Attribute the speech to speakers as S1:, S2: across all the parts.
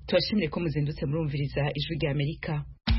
S1: Turashimire ko muzindutse murumviriza ijwi rya Amerika.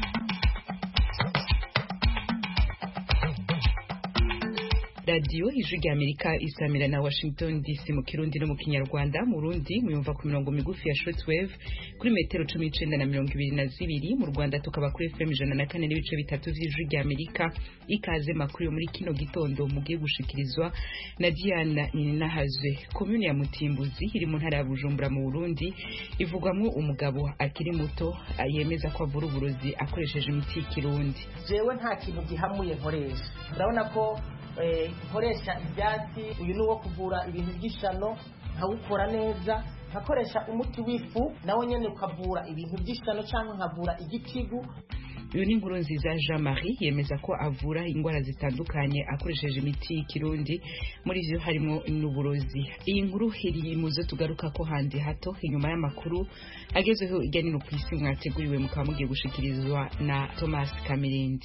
S1: Radio ijwi rya Amerika isamira na Washington DC mu Kirundi no mu Kinyarwanda. Mu Burundi muyumva ku mirongo migufi ya shortwave kuri metero 19 na 22. Mu Rwanda tukaba kuri FM 104 n'ibice bitatu vy'ijwi rya Amerika. Ikaze makuru yo muri kino gitondo mugiye gushikirizwa na Diana Ninahazwe. Commune ya Mutimbuzi iri mu ntara ya Bujumbura mu Burundi ivugwamwo umugabo akiri muto yemeza ko avura uburozi akoresheje imiti y'ikirundi.
S2: Jewe nta kintu gihamuye nkoresha. Ndabona ko nkoresha ibyatsi, uyu ni uwo kuvura ibintu by'ishano, nkawukora neza, nkakoresha umuti w'ifu nawe nyene ukavura ibintu by'ishano cyangwa nkavura igitigu.
S1: Uyu ni Nkurunziza Jean Marie yemeza ko avura indwara zitandukanye akoresheje imiti y'ikirundi, muri vyo harimo n'uburozi. Iyi nkuru iri muzo tugaruka ko handi hato inyuma y'amakuru agezeho ijyanino ku isi mwateguriwe mukaba mugiye gushikirizwa na Thomas Kamirindi.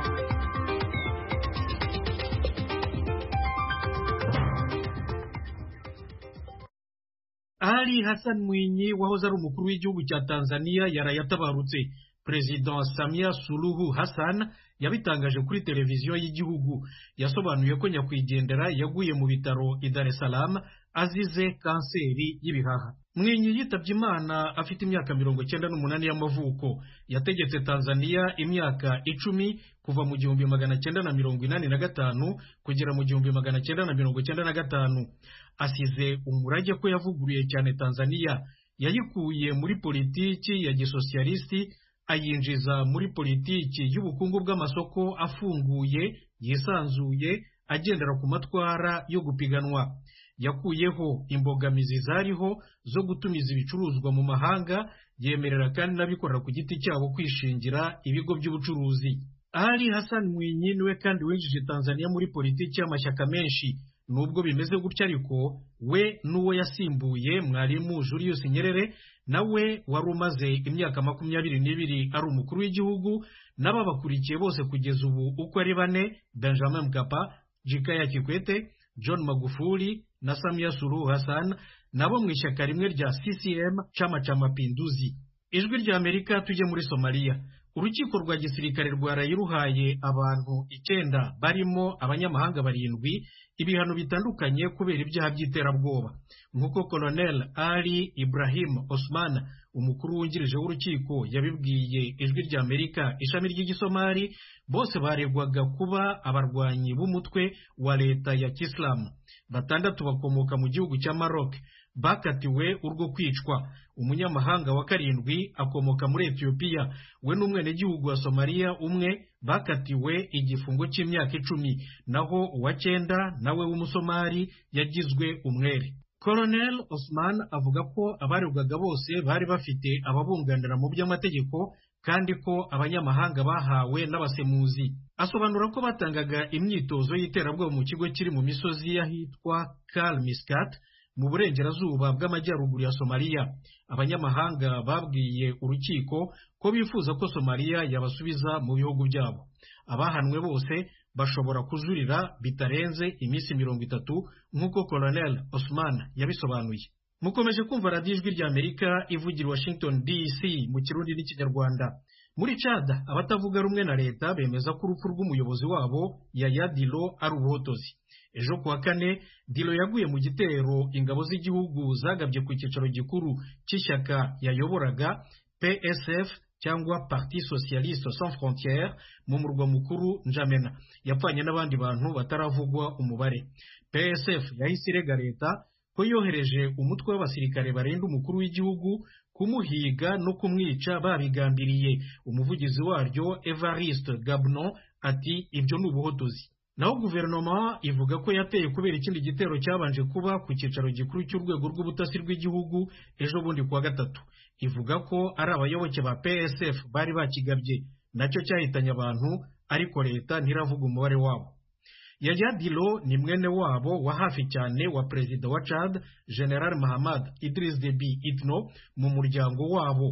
S3: Ali Hassan Mwinyi wahoze ari umukuru w'igihugu cya Tanzania yarayatabarutse. President Samia Suluhu Hassan yabitangaje kuri televiziyo y'igihugu. Yasobanuye ko nyakwigendera yaguye mu bitaro i Dar es Salaam azize kanseri y'ibihaha. Mwinyi yitabye Imana afite imyaka 98 y'amavuko. Yategetse Tanzania imyaka 10 kuva mu 1985 kugera mu 1995. Asize umurage ko yavuguruye cyane Tanzania, yayikuye muri politiki ya gisosialisti ayinjiza muri politiki y'ubukungu bw'amasoko afunguye, yisanzuye, agendera ku matwara yo gupiganwa. Yakuyeho imbogamizi zariho zo gutumiza ibicuruzwa mu mahanga, yemerera kandi n'abikorera ku giti cyabo kwishingira ibigo by'ubucuruzi. Ali Hassan Mwinyi niwe kandi winjije Tanzania muri politiki y'amashyaka menshi. Nubwo bimeze gutya ariko we nuwo yasimbuye Mwalimu Julius Nyerere, nawe wari umaze imyaka 22 ari umukuru w'igihugu, n'ababakurikiye bose kugeza ubu uko ari bane: Benjamin Mkapa, Jakaya Kikwete, John Magufuli na Samia Suluhu Hassan, nabo mu ishyaka rimwe rya CCM, Chama cha Mapinduzi. Ijwi rya Amerika tujye muri Somalia. Urukiko rwa gisirikare rwarayiruhaye abantu 9 barimo abanyamahanga 7 ibihano bitandukanye kubera ibyaha by'iterabwoba. Nkuko Colonel Ali Ibrahim Osman, umukuru wungirije w'urukiko, yabibwiye ijwi rya Amerika ishami ry'igisomali, bose baregwaga kuba abarwanyi b'umutwe wa leta ya Kiislamu. 6 bakomoka mu gihugu cya Maroc bakatiwe urwo kwicwa. Umunyamahanga wa 7 akomoka muri Ethiopia, we n'umwene gihugu wa Somalia umwe bakatiwe igifungo cy'imyaka 10, naho uwa 9 nawe w'umusomali yagizwe umwere. Colonel Osman avuga ko abaregwaga bose bari bafite ababunganira mu by'amategeko kandi ko abanyamahanga bahawe n'abasemuzi. Asobanura ko batangaga imyitozo y'iterabwoba mu kigo kiri mu misozi y'ahitwa Kal Miskat mu burengerazuba bw'amajyaruguru ya Somalia. Abanyamahanga babwiye urukiko ko bifuza ko Somalia yabasubiza mu bihugu byabo. Abahanwe bose bashobora kujurira bitarenze iminsi 30 nk'uko Colonel Osman yabisobanuye. Mukomeje kumva Radio Ijwi rya Amerika ivugira Washington DC mu Kirundi n'Ikinyarwanda. Muri Chad, abatavuga rumwe na leta bemeza ko urupfu rw'umuyobozi wabo Yaya Dilo ari ubuhotozi. Ejo kuwa 4, Dilo yaguye mu gitero ingabo z'igihugu zagabye ku cyicaro gikuru cy'ishyaka yayoboraga PSF cyangwa Parti Socialiste Sans Frontières mu murwa mukuru N'Djamena. Yapfanye n'abandi bantu bataravugwa umubare. PSF yahise irega leta ko yohereje umutwe w'abasirikare barenda umukuru w'igihugu kumuhiga no kumwica babigambiriye. Umuvugizi waryo Evariste Gabnon ati ibyo ni ubuhotozi. Naho guverinoma ivuga ko yateye kubera ikindi gitero cyabanje kuba ku cyicaro gikuru cy'urwego rw'ubutasi rw'igihugu ejo bundi kuwa 3. Ivuga ko ari abayoboke ba PSF bari bakigabye, nacyo cyahitanye abantu, ariko leta ntiravuga umubare wabo. Yaya Dilo ni mwene wabo wa hafi cyane wa perezida wa Chad General Mahamad Idriss Deby Itno. Mu muryango wabo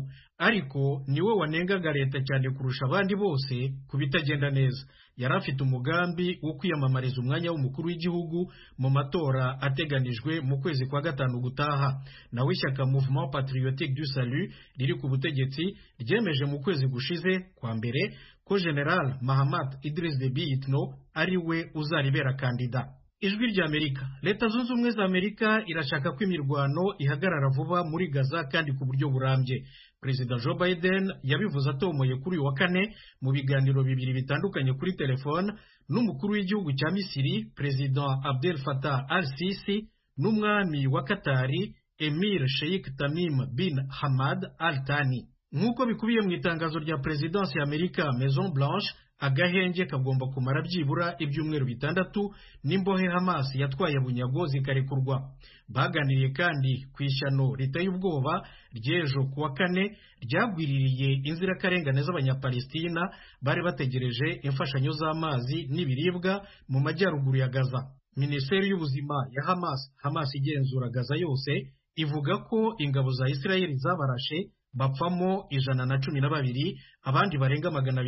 S3: ariko niwe wanengaga leta cyane kurusha abandi bose ku bitagenda neza. Yari afite umugambi wo kwiyamamariza umwanya w'umukuru w'igihugu mu matora ateganijwe mu kwezi kwa gatanu gutaha. Nawe ishyaka Mouvement Patriotique du Salut riri ku butegetsi ryemeje mu kwezi gushize kwa mbere ko General Mahamat Idriss Déby Itno ari we uzaribera kandida. Ijwi ry'Amerika. Leta Zunze Ubumwe za Amerika irashaka ko imirwano ihagarara vuba muri Gaza kandi ku buryo burambye. Perezida Joe Biden yabivuze atomoye kuri uyu wa kane mu biganiro bibiri bitandukanye kuri telefone n'umukuru w'igihugu cya Misiri Perezida Abdel Fattah al-Sisi n'umwami wa Katari Emir Sheikh Tamim bin Hamad Al Thani. Nk'uko bikubiye mu itangazo rya Perezidansi ya Amerika Maison Blanche, agahenge kagomba kumara byibura ibyumweru bitandatu n'imbohe Hamas yatwaye bunyago zikarekurwa. Baganiriye kandi ku ishyano riteye ubwoba ry'ejo kuwa kane ryagwiririye inzirakarengane z'abanyapalestina bari bategereje imfashanyo z'amazi n'ibiribwa mu majyaruguru ya Gaza. Minisiteri y'ubuzima ya Hamas igenzura Gaza yose ivuga ko ingabo za Isirayeli zabarashe bapfamo 112, abandi barenga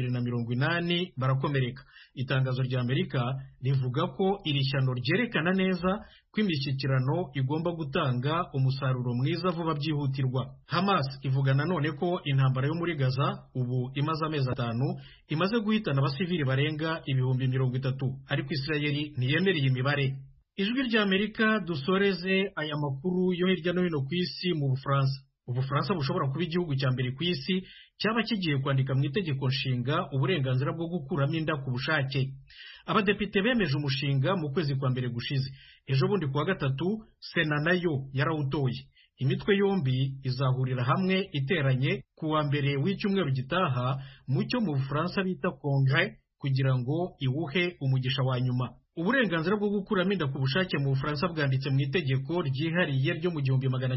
S3: 280 barakomereka. Itangazo rya Amerika rivuga ko iri shyano ryerekana neza ko imishyikirano igomba gutanga umusaruro mwiza vuba byihutirwa. Hamas ivuga nanone ko intambara yo muri Gaza ubu imaze amezi 5 imaze guhitana abasivili barenga 30,000, ariko Isirayeli ntiyemereye imibare. Ijwi rya Amerika dusoreze aya makuru yo hirya no hino ku isi mu Bufaransa. Ubufaransa bushobora kuba igihugu cya mbere ku isi cyaba kigiye kwandika mu itegeko nshinga uburenganzira bwo gukuramo inda ku bushake. Abadepite bemeje umushinga mu kwezi kwa mbere gushize. Ejo bundi kuwa gatatu Sena nayo yarawutoye. Imitwe yombi izahurira hamwe iteranye kuwa mbere w'icyumweru gitaha mu cyo mu Bufaransa bita Congrès kugira ngo iwuhe umugisha wa nyuma. Uburenganzira bwo gukuramo inda ku bushake mu Bufaransa bwanditse mu itegeko ryihariye ryo mu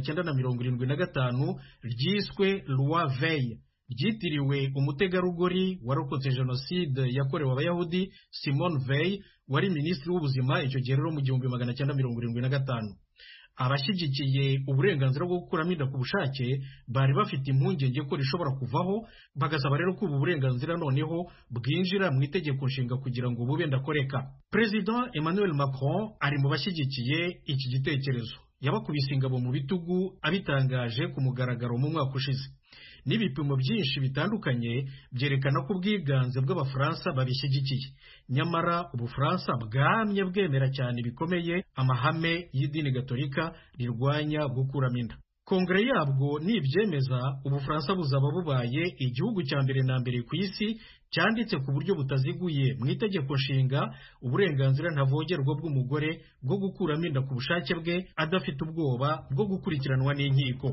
S3: 1975 ryiswe Loi Veil, ryitiriwe umutegarugori warokotse jenoside yakorewe abayahudi Simone Veil, wari minisitiri w'ubuzima icyo gihe rero mu 1975. Abashyigikiye uburenganzira bwo gukuramo inda ku bushake bari bafite impungenge ko rishobora kuvaho, bagasaba rero ko ubu burenganzira noneho bwinjira mu itegeko nshinga kugira ngo bube ndakoreka. President Emmanuel Macron ari mu bashyigikiye iki gitekerezo. Yabakubise ingabo mu bitugu abitangaje ku mugaragaro mu mwaka ushize. N'ibipimo byinshi bitandukanye byerekana ko ubwiganze bw'Abafaransa babishyigikiye. Nyamara Ubufaransa bwamye bwemera cyane bikomeye amahame y'idini gatolika rirwanya gukuramo inda. Kongere yabwo nibyemeza Ubufaransa buzaba bubaye igihugu cya mbere na mbere ku isi cyanditse ku buryo butaziguye mu itegeko nshinga uburenganzira ntavogerwa bw'umugore bwo gukuramo inda ku bushake bwe adafite ubwoba bwo gukurikiranwa n'inkiko.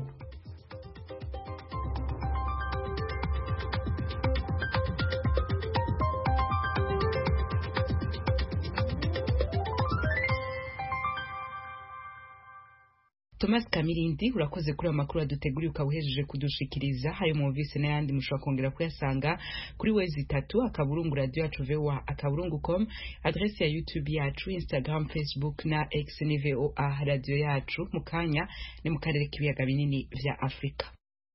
S1: Thomas Kamirindi urakoze kuri amakuru aduteguriye ukabuhejeje kudushikiriza. Hayo mwumvise n'ayandi mushobora kongera kuyasanga kuri wezi 3 akaburungu radio yacu VOA akaburungu.com, adresse ya YouTube yacu, Instagram, Facebook na X ni VOA radio yacu. Mukanya ni mu karere k'ibiyaga binini vya Afrika.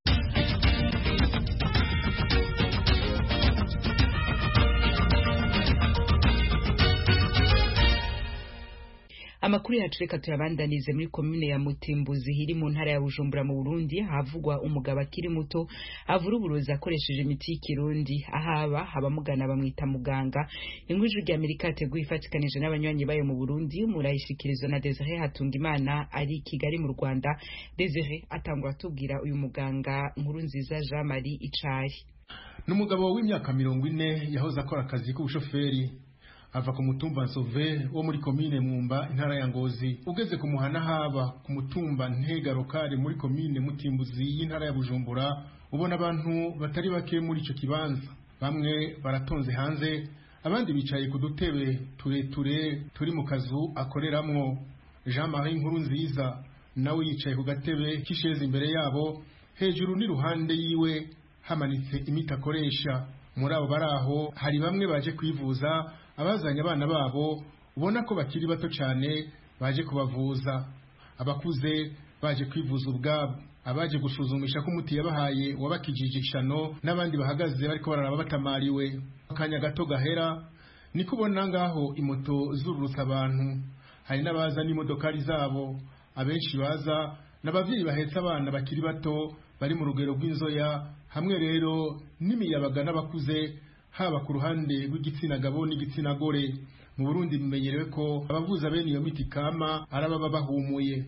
S1: Amakuru yacu reka tuyabandanize muri komune ya Mutimbuzi hiri mu ntara ya Bujumbura mu Burundi, havugwa umugabo akiri muto avura uburozi akoresheje imiti y'ikirundi. Ahaba abamugana bamwita muganga. Ingwije rya Amerika yateguye ifatikanije n'abanywanyi bayo mu Burundi, murayishikirizwa na Desire Hatungimana ari Kigali mu Rwanda. Desire atangwa atubwira uyu muganga Nkurunziza Jean Marie Icari.
S4: N'umugabo w'imyaka 40 yahoze akora akazi k'ubushoferi, ava ku mutumba Nsove wo muri komine Mwumba intara ya Ngozi. Ugeze ku muhana haba ku mutumba Ntegarokare muri komine Mutimbuzi y'intara ya Bujumbura, ubona abantu batari bake muri ico kibanza. Bamwe baratonze hanze, abandi bicaye ku dutebe tureture turi mu kazu akoreramwo. Jean Marie Nkurunziza nawe yicaye ku gatebe kisheze imbere yabo, hejuru ni ruhande yiwe hamanitse imiti akoresha. Muri abo baraho hari bamwe baje kwivuza, abazanye abana babo ubona ko bakiri bato cyane baje kubavuza, abakuze baje kwivuza ubwabo. abaje gusuzumisha ko umuti yabahaye wabakijije ishano n'abandi bahagaze bariko bararaba batamariwe. Akanya gato gahera ni kubona ngaho imoto zururutsa abantu, hari n'abaza n'imodokari zabo, abenshi baza n'abavyeyi bahetse abana bakiri bato bari mu rugero rw'inzoya, hamwe rero n'imiyabaga n'abakuze, haba ku ruhande rw'igitsina gabo n'igitsina gore. Mu Burundi bimenyerewe ko abavuza bene iyo miti kama arababa bahumuye.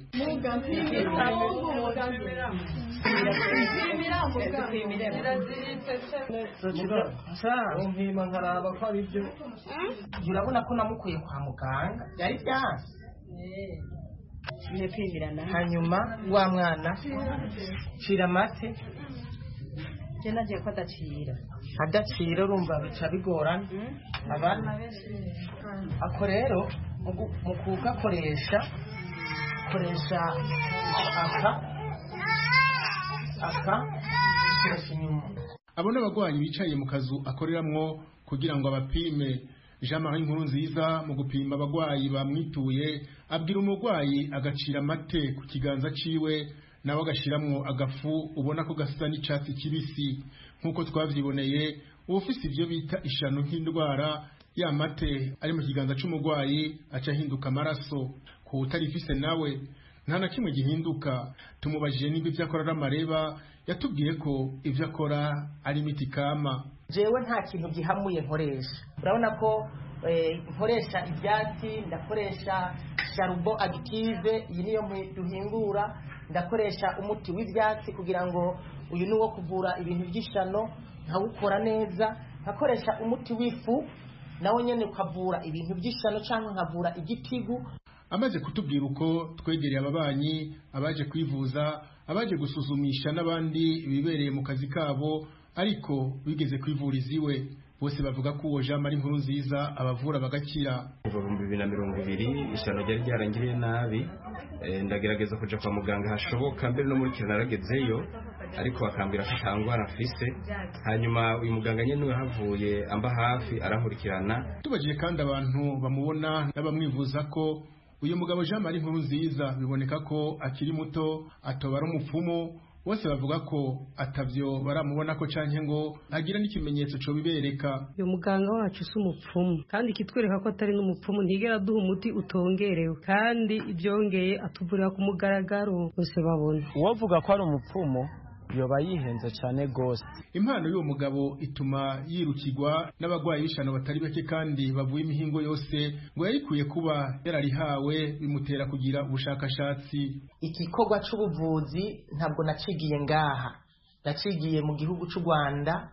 S2: Urabona ko namukuye kwa muganga byari byanze. Hanyuma wa mwana cira mate
S5: nagiye ko
S2: adacira urumva bica bigorana abana. Ako rero mu kugakoresha koresha aka inyuma.
S4: Abo n'abagwanyi bicaye mu kazu akoreramwo kugira ngo abapime. Jean-Marie Nkurunziza mu gupima abagwayi bamwituye abwira umugwayi agacira amate ku kiganza ciwe, nawe agashiramwo agafu ubona ko gasa n'icatsi kibisi. Nkuko twavyiboneye, ufise ivyo bita ishano nk'indwara, ya mate ari mu kiganza c'umugwayi aca hinduka amaraso. Ku utarifise nawe nta na kimwe gihinduka. Tumubajije niba ivyo akora ari amareba, yatubwiye ko ivyo akora ari imiti kama.
S2: Jewe nta kintu gihamuye nkoresha. Urabona ko nkoresha ibyatsi, ndakoresha sharubo active, iyi niyo duhingura, ndakoresha umuti w'ibyatsi kugira ngo uyu ni wo kuvura ibintu by'ishano nkawukora neza, nkakoresha umuti w'ifu nawe nyene ukavura ibintu by'ishano cyangwa nkavura igitigu.
S4: Amaze kutubwira uko twegereye ababanyi, abaje kwivuza, abaje gusuzumisha n'abandi bibereye mu kazi kabo ariko bigeze kwivuriza iwe, bose bavuga ko uwo Jean-Marie Nkurunziza abavura bagakira.
S6: Kuva mu 2020 ishano ryari ryarangiriye nabi, ndagerageza kuja kwa muganga hashoboka, mbere no muri kiro naragezeyo ariko bakambwira ko atangwara mfise. Hanyuma uyu muganga nyene niwe havuye amba hafi arankurikirana.
S4: Tubajije kandi abantu bamubona n'abamwivuza ko uyu mugabo Jean-Marie Nkurunziza biboneka ko akiri muto, atobara umupfumu. Bose bavuga ko atavyo baramubona ko canke ngo agira n'ikimenyetso cyo bibereka.
S5: Uyu muganga wacu si umupfumu, kandi kitwereka ko atari n'umupfumu, ntigera duha umuti utongerewe, kandi ibyongeye atuvurira ku mugaragaro bose babona.
S7: Uwavuga ko ari umupfumu yoba yihenze cyane gose.
S4: Impano y'uwo mugabo ituma yirukirwa n'abagwayi b'ishano batari bake kandi bavuye imihingo yose, ngo yarikuye kuba yararihawe bimutera kugira ubushakashatsi.
S2: Igikorwa c'ubuvuzi ntabwo nacigiye ngaha, nacigiye mu gihugu c'u Rwanda,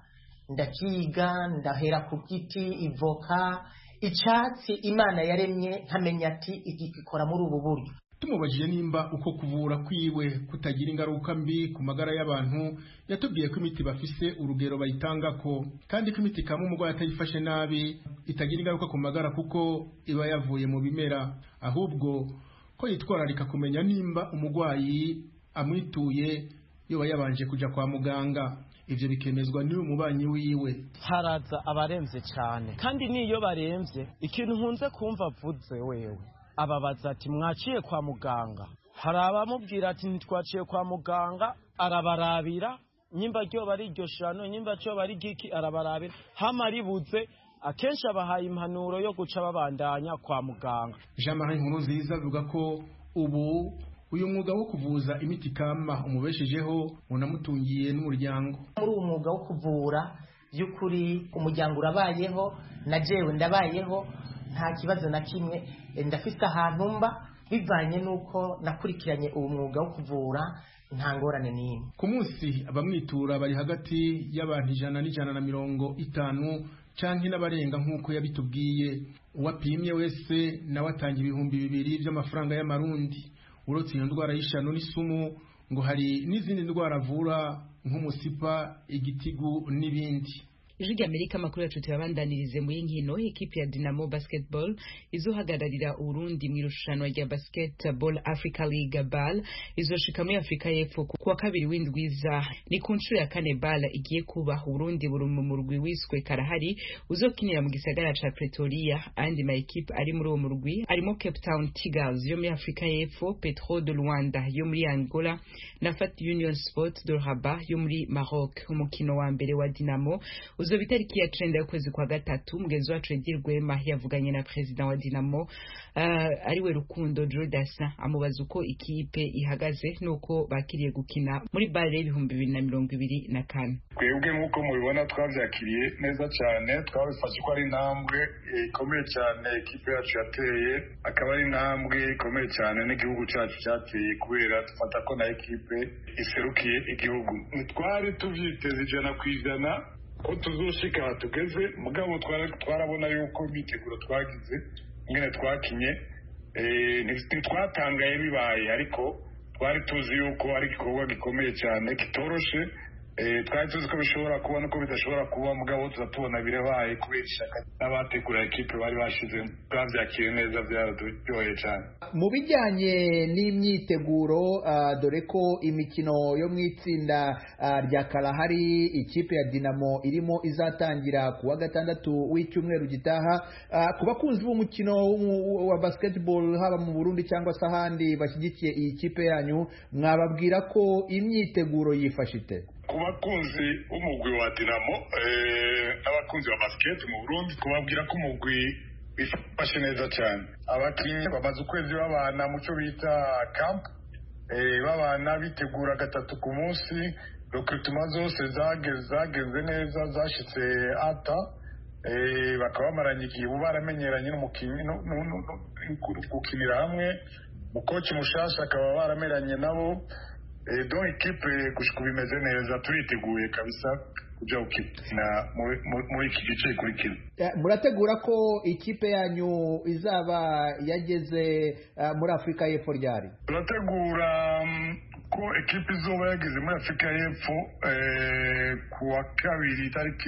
S2: ndakiga ndahera ku giti, ivoka, icatsi Imana yaremye nkamenya ati iki gikora muri ubu buryo.
S4: Tumubajije nimba uko kuvura kwiwe kutagira ingaruka mbi ku magara y'abantu, yatubwiye ko imiti bafise urugero bayitangako, kandi ko imiti kama umugwayi atayifashe nabi itagira ingaruka ku magara kuko iba yavuye mu bimera, ahubwo ko yitwararika kumenya nimba umugwayi amwituye yoba yabanje kuja kwa muganga. Ivyo bikemezwa n'uyu mubanyi wiwe.
S7: Haraza abaremvye cyane, kandi niyo baremvye ikintu nkunze kumva avuze wewe ababaza ati mwaciye kwa muganga. Hari abamubwira ati ntitwaciye kwa muganga, arabarabira nyimba ryo bari iryo shano, nyimba cyo bari giki, arabarabira hama ribuze, akenshi abahaye impanuro yo guca babandanya kwa muganga.
S4: Jean-Marie Nkurunziza avuga ko ubu uyu mwuga wo kuvuza imiti kama umubeshejeho unamutungiye n'umuryango.
S2: Muri uwo mwuga wo kuvura by'ukuri umuryango urabayeho, na jewe ndabayeho, nta kibazo na kimwe ndafite ahantu mba, bivanye nuko nakurikiranye uwo mwuga wo kuvura, nta ngorane n'imwe.
S4: Ku munsi abamwitura bari hagati y'abantu 100-150 canke n'abarenga nk'uko yabitubwiye. Uwapimye wese nawe atanga 2,000 by'amafaranga y'amarundi. Uretse iyo ndwara y'ishano n'isumu, ngo hari n'izindi ndwara avura nk'umusipa, igitigu n'ibindi.
S1: ijwi ry'Amerika amakuru yacu tuyabandanirize mu y'inkino. Ekipe ya Dinamo Basketball izohagararira Urundi mu irushanwa rya Basketball Africa League BAL izoshika muri Afrika y'Epfo kuwa kabiri w'indwiza. Ni ku nshuro ya kane BAL igiye kuba. Urundi buri mu murwi wiswe Karahari uzokinira mu gisagara ca Pretoria. Andi ma ekipe ari muri uwo murwi arimo Cape Town Tigers yo muri Afrika y'Epfo, Petro de Luanda yo muri Angola na Fat Union Sport de Rabat yo muri Maroc. Umukino wa mbere wa Dinamo uzoba itariki ya 9 y'ukwezi kwa gatatu. Mugenzi wacu Edir Rwema yavuganye na president wa Dinamo ariwe Rukundo Jordasa amubaza uko ikipe ihagaze nuko bakiriye gukina muri BAL 2024.
S8: Twebwe nk'uko mubibona twavyakiriye neza cyane, twabifashe ko ari intambwe ikomeye cyane ikipe yacu yateye, akaba ari intambwe ikomeye cyane n'igihugu cyacu cyateye, kubera dufata ko na ekipe iserukiye igihugu. Twari tuvyiteze 100% ko tuzoshika tugeze, mugabo twarabona yuko imyiteguro twagize ingene twakinye ntitwatangaye bibaye, ariko twari tuzi yuko ari igikorwa gikomeye cyane kitoroshe. Twari tuzi ko bishobora kuba nuko bidashobora kuba, mugabo tuzatubona birabaye kubera ishaka n'abategura ekipe bari bashize. Twavyakiriye neza, byararyoheye cyane.
S9: Mu bijyanye n'imyiteguro dore ko imikino yo mu itsinda rya Kalahari ikipe ya Dinamo irimo izatangira kuwa gatandatu w'icyumweru gitaha. Ku bakunzi b'umukino wa basketball haba mu Burundi cyangwa se ahandi bashyigikiye iyi kipe yanyu, mwababwira ko imyiteguro yifashite?
S8: Ku bakunzi b'umugwi wa Dinamo n'abakunzi ba basket mu Burundi, kubabwira ko umugwi bifashe neza cyane. Abakinnyi bamaze ukwezi babana mu cyo bita camp, babana bitegura gatatu ku munsi. Recruitment zose zagenze neza, zashitse ata bakaba bamaranye igihe baramenyeranye n'umukinnyi gukinira hamwe. Umukoci mushasha akaba barameranye nabo. Donc ekipe gushika bimeze neza, turiteguye kabisa kuja gukina muri iki gice kurikira.
S9: Murategura ko ikipe yanyu izaba yageze muri Afrika y'Epfo ryari?
S8: Turategura ko ekipe izoba yageze muri Afrika y'Epfo kuwa kabiri tariki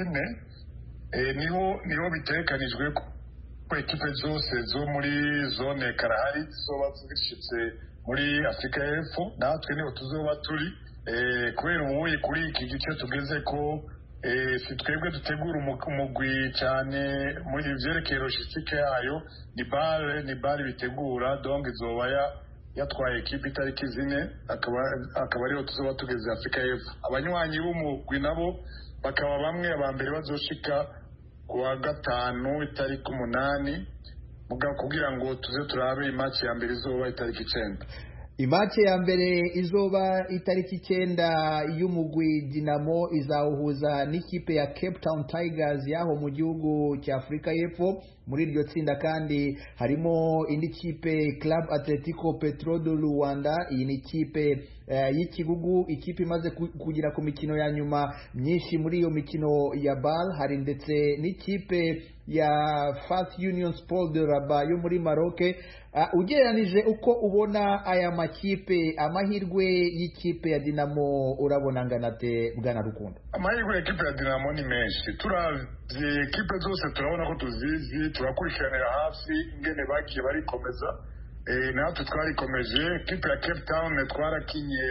S8: 4. Niho bitekanijwe ko ekipe zose zo muri zone Kalahari zizoba zishitse muri Afrika y'Epfo. Natwe niho tuzoba turi, kubera ubuye kuri iki gice tugeze ko si twebwe dutegura umugwi cyane muri ivyerekeye logistique yayo, ni BAL bitegura. Donc izoba yatwaye ekipe itariki 4, akaba ariho tuzoba tugeze Afrika y'Epfo. Abanywanyi b'umugwi nabo bakaba bamwe abambere bazoshika kuwa gatanu itariki 8, mugabo kugira ngo tuze turabe imaci ya mbere izoba itariki 9.
S9: Imaci ya mbere izoba itariki 9 y'umugwi Dinamo izawuhuza n'ikipe ya Cape Town Tigers yaho mu gihugu cya Afrika y'Epfo. Muri iryo tsinda kandi harimo indi kipe Club Atletico Petro de Luanda. Iyi ni ikipe y'ikigugu, ikipe imaze kugira ku mikino ya nyuma myinshi muri iyo mikino ya BAL. Hari ndetse n'ikipe ya Fat Union Sport de Rabat yo muri Maroc. Ugereranije uko ubona aya makipe, amahirwe y'ikipe ya Dinamo urabona nganate bwana Rukundo?
S8: Amahirwe y'ikipe ya Dinamo ni menshi. Turavye ekipe zose turabona ko tuzizi, turakurikiranira hafi ingene bagiye barikomeza. Natwe twarikomeje. Ekipe ya Cape Town twarakinye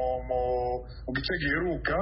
S8: mu gice giheruka.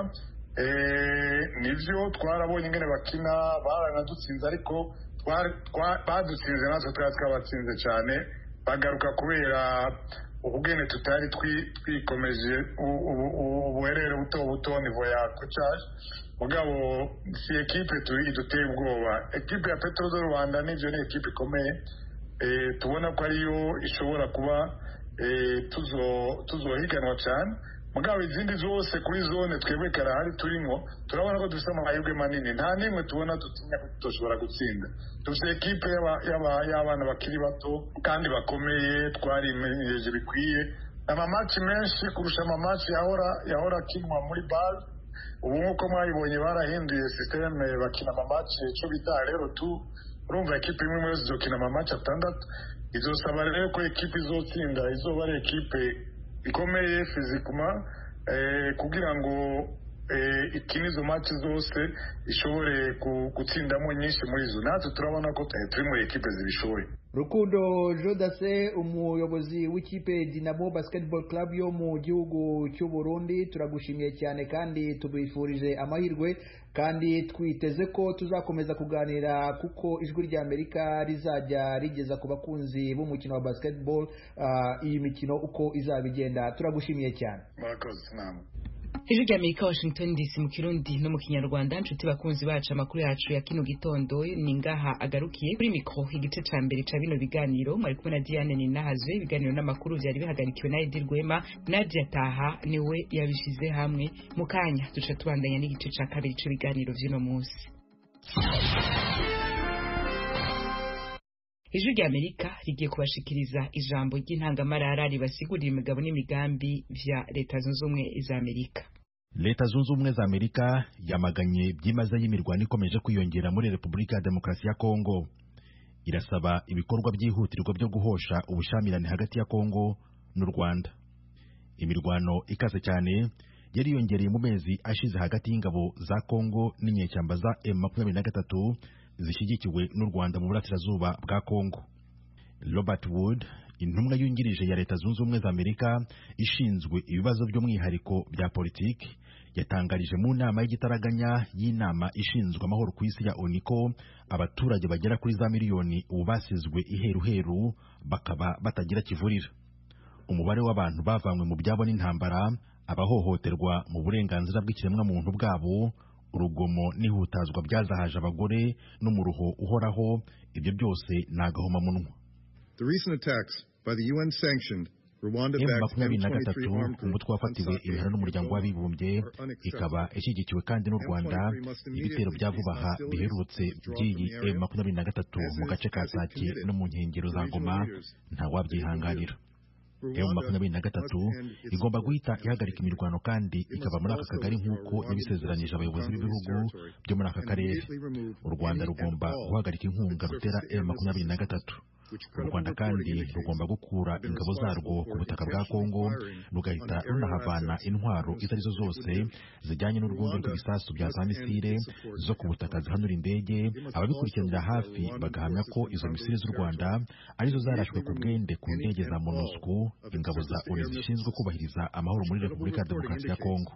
S8: Nivyo twarabonye ingene bakina, baranadutsinze, ariko badutsinze natwe twabatsinze cyane. Bagaruka kubera ubugene tutari twikomeje ubuherere buto nivo ya coachage. Mugabo si ekipe iduteye ubwoba. Ekipe ya Petro de Rwanda nivyo ni ekipe ikomeye, tubona ko ariyo ishobora kuba tuzohiganwa cyane. Mugabo izindi zose kuri zone twebwe Kalahari turimo, turabona ko dufite amahirwe manini. Nta nimwe tubona dutinya ko tutoshobora gutsinda. Dufite ekipe y'abana bakiri bato kandi bakomeye, twarimenyereje bikwiye. Amamaci menshi kurusha amamaci yahora akinwa muri BAL. Ubu nk'uko mwabibonye barahinduye systeme, bakina amamaci icyo bita rero urumva ekipe imwe yose izokina amamaci 6. Izosaba rero ko ekipe izotsinda izoba ari ekipe ikomeye fizikuma, kugira ngo ikina izo match zose ishobore gutsindamo nyinshi muri zo. Natwe turabona ko turi mu ekipe zibishoboye.
S9: Rukundo Jodase, umuyobozi w'ikipe Dinamo Basketball Club yo mu gihugu cy'u Burundi, turagushimiye cyane kandi tubifurije amahirwe, kandi twiteze ko tuzakomeza kuganira kuko ijwi rya Amerika rizajya rigeza ku bakunzi b'umukino wa basketball iyi mikino uko izabigenda. Turagushimiye cyane.
S8: Murakoze namwe.
S1: Ijwi rya Amerika, Washington DC, mu Kirundi no mu Kinyarwanda. Nshuti bakunzi bacu, amakuru yacu ya kino gitondo ni ngaha agarukiye. Kuri mikro igice ca mbere ca bino biganiro mwari kumwe na Diane Ninahazwe. Ibiganiro n'amakuru byari bihagarikiwe na Edi Rwema. Nadia Taha niwe yabishize hamwe. Mu kanya duca tubandanya n'igice ca kabiri cy'ibiganiro vy'ino munsi. Ijwi rya Amerika rigiye kubashikiriza ijambo ry'intangamarara ribasigurira imigabo n'imigambi vya Leta Zunze Ubumwe za Amerika.
S10: Leta Zunze Ubumwe za Amerika yamaganye byimaze y'imirwano ikomeje kwiyongera muri Repubulika ya Demokarasi ya Kongo. Irasaba ibikorwa byihutirwa byo guhosha ubushamirane hagati ya Kongo n'u Rwanda. Imirwano ikaze cyane yariyongereye mu mezi ashize hagati y'ingabo za Kongo n'inyeshyamba za M23 zishyigikiwe n'u Rwanda mu burasirazuba bwa Kongo. Robert Wood, intumwa yungirije ya Leta Zunze Ubumwe za Amerika ishinzwe ibibazo by'umwihariko bya politiki, yatangarije mu nama y'igitaraganya y'inama ishinzwe amahoro ku isi ya ONU abaturage bagera kuri za miliyoni ubu basizwe iheruheru bakaba batagira kivurira. Umubare w'abantu bavanywe mu byabo n'intambara, abahohoterwa mu burenganzira bw'ikiremwamuntu bwabo, urugomo n'ihutazwa byazahaje abagore n'umuruho uhoraho, ibyo byose nagahomamunwa.
S11: The recent attacks by the UN sanctioned Rwanda-backed M23
S10: umutwe wafatiwe ibihano n'umuryango w'abibumbye, ikaba ishyigikiwe kandi n'u Rwanda. Ibitero bya vuba aha biherutse by'iyi M23 mu gace ka Sake no mu nkengero za Goma ntawabyihanganira. M23 igomba guhita ihagarika imirwano kandi ikava muri aka kagari nk'uko yabisezeranije abayobozi b'ibihugu byo muri aka karere. U Rwanda rugomba guhagarika inkunga rutera M23. U Rwanda kandi rugomba gukura ingabo zarwo ku butaka bwa Kongo, rugahita runahavana intwaro izo arizo zose zijyanye n'urwunge rw'ibisasu bya za misile zo ku butaka zihanura indege. Ababikurikiranira hafi bagahamya ko izo misile z'u Rwanda arizo zarashwe ku bwende ku ndege za MONUSCO, ingabo za ONU zishinzwe kubahiriza amahoro muri Repubulika ya Demokarasi ya Kongo.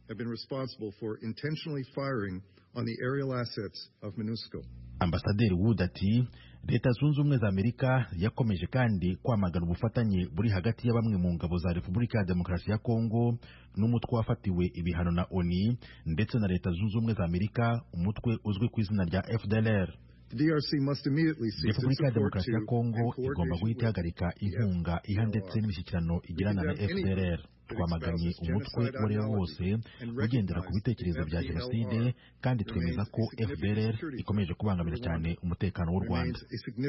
S10: Ambasaderi Wood ati Leta Zunze Ubumwe za Amerika yakomeje kandi kwamagana ubufatanye buri hagati ya bamwe mu ngabo za Repubulika ya Demokarasi ya Kongo n'umutwe wafatiwe ibihano na ONU ndetse na Leta Zunze Ubumwe za Amerika, umutwe uzwi ku izina rya FDLR. Repubulika ya Demokarasi ya Kongo igomba guhita ihagarika inkunga iha ndetse n'imishyikirano igirana na FDLR. Twamaganye umutwe uwo ari wo wose ugendera ku bitekerezo bya jenoside, kandi twemeza ko FDLR ikomeje kubangamira cyane umutekano w'u Rwanda.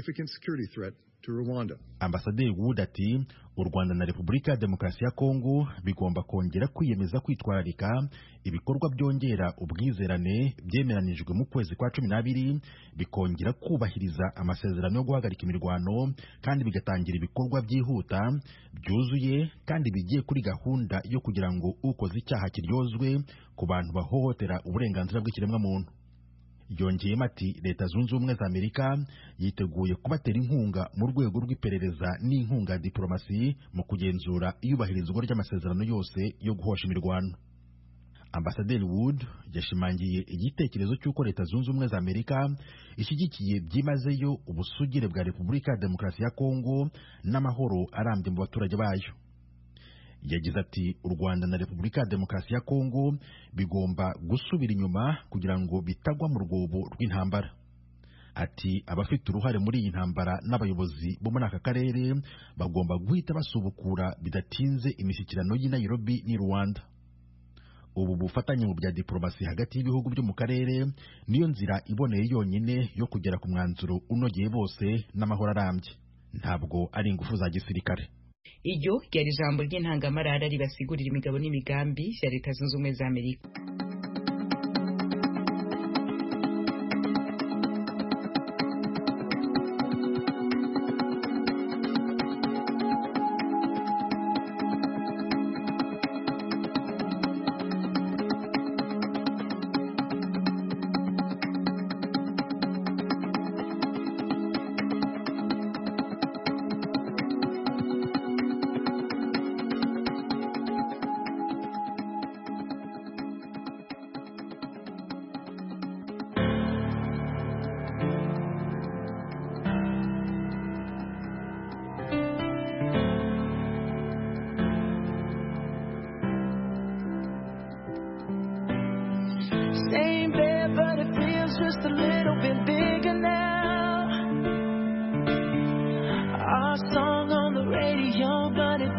S10: Ambasaderi Wood ati u Rwanda na Repubulika ya Demokarasi ya Kongo bigomba kongera kwiyemeza kwitwararika ibikorwa byongera ubwizerane byemeranijwe mu kwezi kwa 12, bikongera kubahiriza amasezerano yo guhagarika imirwano, kandi bigatangira ibikorwa byihuta byuzuye kandi bigiye kuri gahunda yo kugira ngo ukoze icyaha kiryozwe ku bantu bahohotera uburenganzira bw'ikiremwamuntu. Yongeyemo ati Leta Zunze Ubumwe za Amerika yiteguye kubatera inkunga mu rwego rw'iperereza n'inkunga ya diplomasi mu kugenzura iyubahirizwa ry'amasezerano yose yo guhosha imirwano. Ambasaderi Wood yashimangiye igitekerezo cy'uko Leta Zunze Ubumwe za Amerika ishyigikiye byimazeyo ubusugire bwa Repubulika ya Demokarasi ya Kongo n'amahoro arambye mu baturage bayo. Yagize ati u Rwanda na Repubulika ya Demokarasi ya Kongo bigomba gusubira inyuma kugira ngo bitagwa mu rwobo rw'intambara. Ati abafite uruhare muri iyi ntambara n'abayobozi bo muri aka karere bagomba guhita basubukura bidatinze imishyikirano y'i Nairobi n'i Rwanda. Ubu bufatanye mu bya diplomasi hagati y'ibihugu byo mu karere niyo nzira iboneye yonyine yo kugera ku mwanzuro unogeye bose n'amahoro arambye, ntabwo ari ingufu za gisirikare.
S1: Iryo ryari ijambo ry'intangamarara ribasigurira imigabo n'imigambi ya Leta Zunze Ubumwe za Amerika.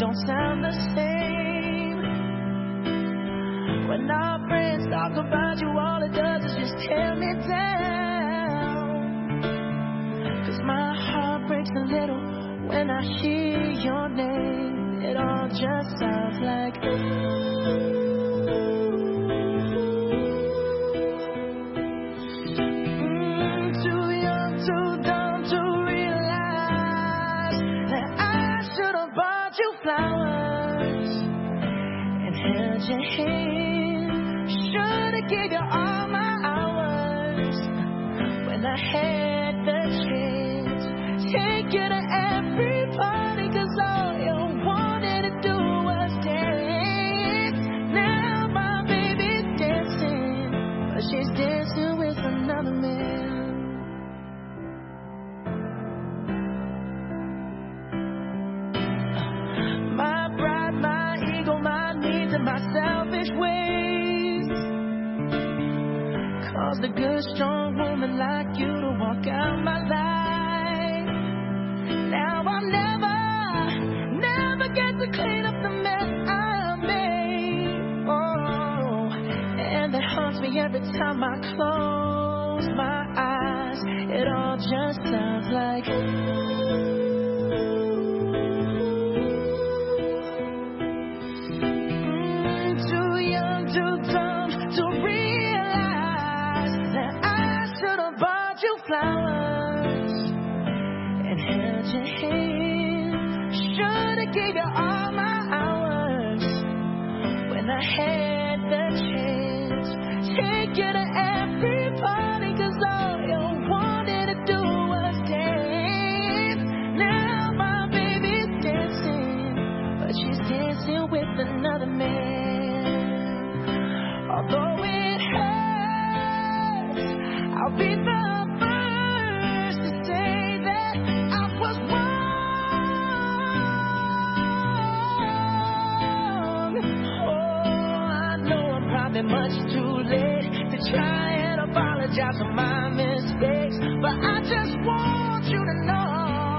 S12: don't sound the same. When our friends talk about you, all it does is just tear me down. 'Cause my heart breaks a little when I hear your name. It all just sounds like too young, too dumb to realize that I should have bought you flowers and held your hand. Should have gave you all my hours when I had the chance. Take you to every party, 'cause all you wanted to do was dance. Now my baby's dancing, but she's dancing with another man. My pride, my ego, my needs, and my selfish ways caused a good, strong woman like you to walk out my life. Now I'll never get to clean up the mess I made. Oh, and that haunts me every time I close my eyes. It all just sounds like too young, too dumb to realize that I should have bought you flowers and held your hand. Should have gave you all my hours when I had the chance. Take you to every party, 'cause all you wanted to do was dance. Now my baby's dancing, but she's dancing with another man. Although it hurts, I'll be the first to say that I was wrong. Oh, I know I'm probably much too late to try and apologize for my mistakes, but I just want you to know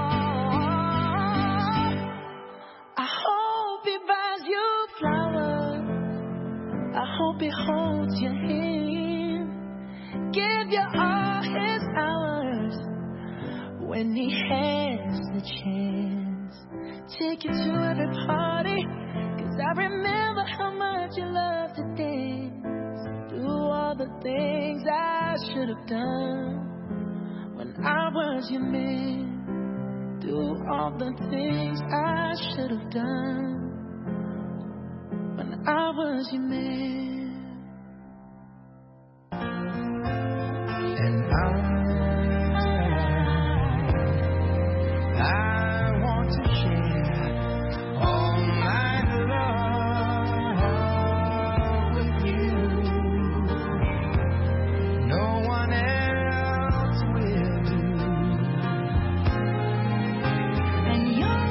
S12: I hope he buys you flowers. I hope he holds your hand, give you all his hours when he has the chance. Take you to every party, 'cause I remember how much you loved to dance. Do all the things I should have done when I was your man. Do all the things I should have done when I was your man. And I want to share all my love with you. No one else will do. And your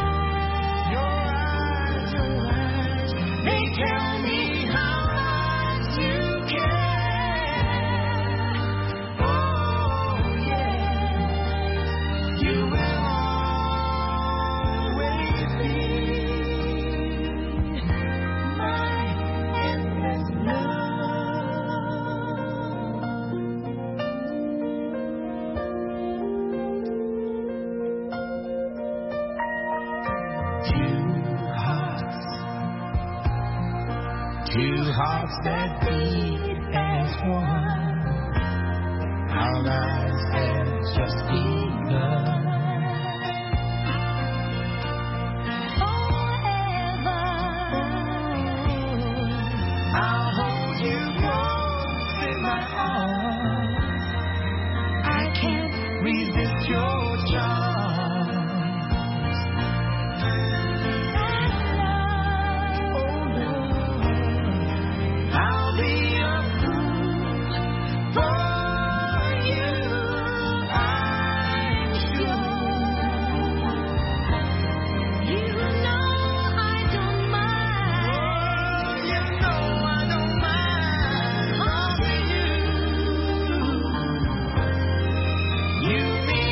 S12: eyes, they tell me how much you care. Oh yeah, you will always be my endless love. Two hearts that beat as one. Our lives have just begun.